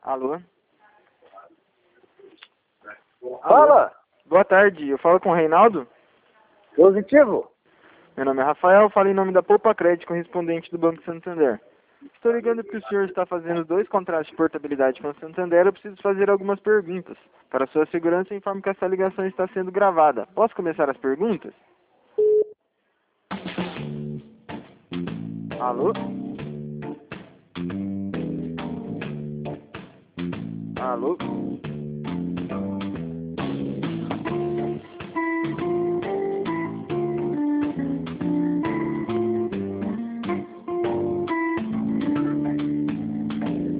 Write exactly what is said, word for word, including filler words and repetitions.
Alô? Fala! Boa tarde, eu falo com o Reinaldo? Positivo? Meu nome é Rafael, falo em nome da Poupa Crédito, correspondente do Banco Santander. Estou ligando porque o senhor está fazendo dois contratos de portabilidade com o Santander, eu preciso fazer algumas perguntas. Para sua segurança, informo que essa ligação está sendo gravada. Posso começar as perguntas? Alô? Alô?